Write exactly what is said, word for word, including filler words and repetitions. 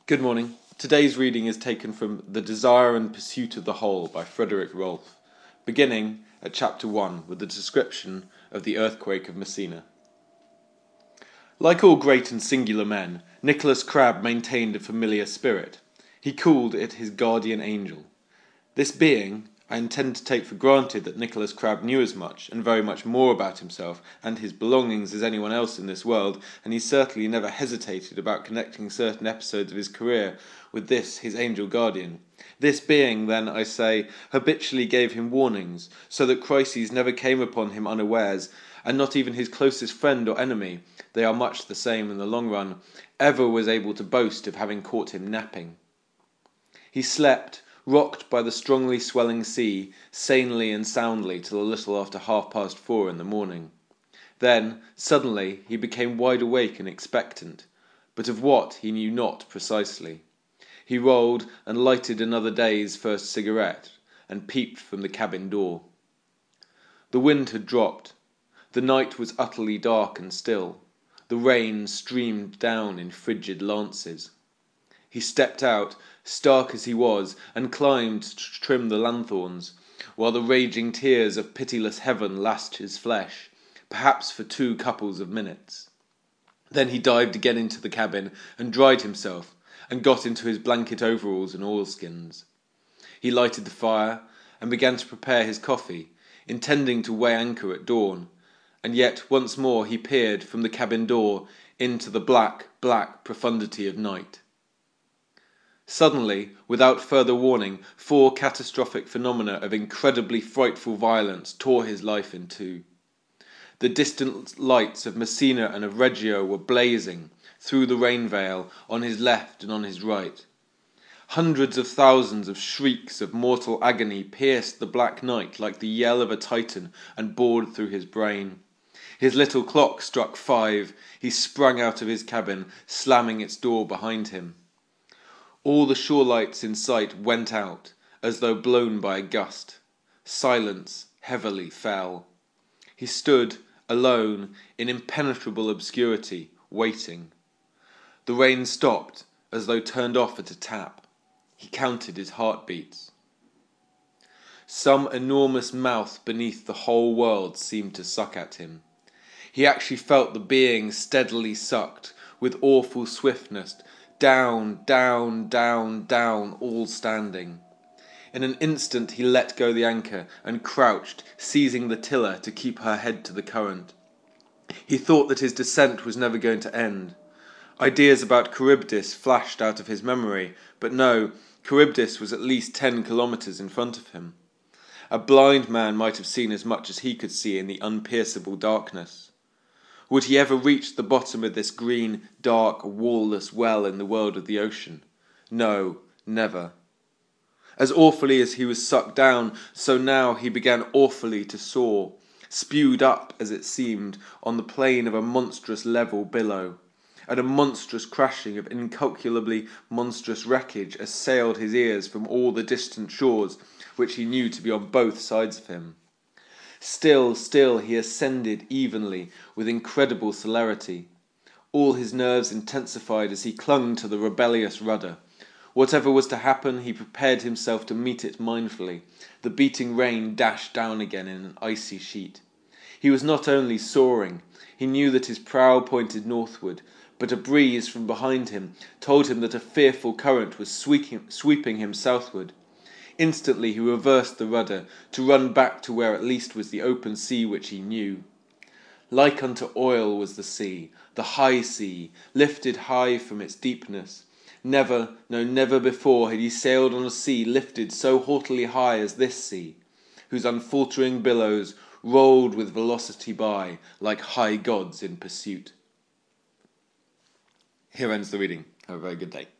Good morning. Today's reading is taken from The Desire and Pursuit of the Whole by Frederick Rolfe, beginning at chapter one with the description of the earthquake of Messina. Like all great and singular men, Nicholas Crabbe maintained a familiar spirit. He called it his guardian angel. This being, I intend to take for granted that Nicholas Crabbe knew as much, and very much more about himself and his belongings as anyone else in this world, and he certainly never hesitated about connecting certain episodes of his career with this, his angel guardian. This being, then, I say, habitually gave him warnings, so that crises never came upon him unawares, and not even his closest friend or enemy, they are much the same in the long run, ever was able to boast of having caught him napping. He slept, rocked by the strongly swelling sea, sanely and soundly till a little after half past four in the morning. Then, suddenly, he became wide awake and expectant, but of what he knew not precisely. He rolled and lighted another day's first cigarette, and peeped from the cabin door. The wind had dropped. The night was utterly dark and still. The rain streamed down in frigid lances. He stepped out, stark as he was, and climbed to trim the lanthorns, while the raging tears of pitiless heaven lashed his flesh, perhaps for two couples of minutes. Then he dived again into the cabin, and dried himself, and got into his blanket overalls and oilskins. He lighted the fire, and began to prepare his coffee, intending to weigh anchor at dawn, and yet once more he peered from the cabin door into the black, black profundity of night. Suddenly, without further warning, four catastrophic phenomena of incredibly frightful violence tore his life in two. The distant lights of Messina and of Reggio were blazing, through the rain veil, on his left and on his right. Hundreds of thousands of shrieks of mortal agony pierced the black night like the yell of a Titan and bored through his brain. His little clock struck five. He sprang out of his cabin, slamming its door behind him. All the shore lights in sight went out, as though blown by a gust. Silence heavily fell. He stood, alone, in impenetrable obscurity, waiting. The rain stopped, as though turned off at a tap. He counted his heartbeats. Some enormous mouth beneath the whole world seemed to suck at him. He actually felt the being steadily sucked, with awful swiftness, down, down, down, down, all standing. In an instant he let go the anchor and crouched, seizing the tiller to keep her head to the current. He thought that his descent was never going to end. Ideas about Charybdis flashed out of his memory, but no, Charybdis was at least ten kilometres in front of him. A blind man might have seen as much as he could see in the unpierceable darkness. Would he ever reach the bottom of this green, dark, wall-less well in the world of the ocean? No, never. As awfully as he was sucked down, so now he began awfully to soar, spewed up, as it seemed, on the plane of a monstrous level billow, and a monstrous crashing of incalculably monstrous wreckage assailed his ears from all the distant shores which he knew to be on both sides of him. Still, still, he ascended evenly, with incredible celerity. All his nerves intensified as he clung to the rebellious rudder. Whatever was to happen, he prepared himself to meet it mindfully. The beating rain dashed down again in an icy sheet. He was not only soaring. He knew that his prow pointed northward, but a breeze from behind him told him that a fearful current was sweeping him southward. Instantly he reversed the rudder, to run back to where at least was the open sea which he knew. Like unto oil was the sea, the high sea, lifted high from its deepness. Never, no never before had he sailed on a sea lifted so haughtily high as this sea, whose unfaltering billows rolled with velocity by, like high gods in pursuit. Here ends the reading. Have a very good day.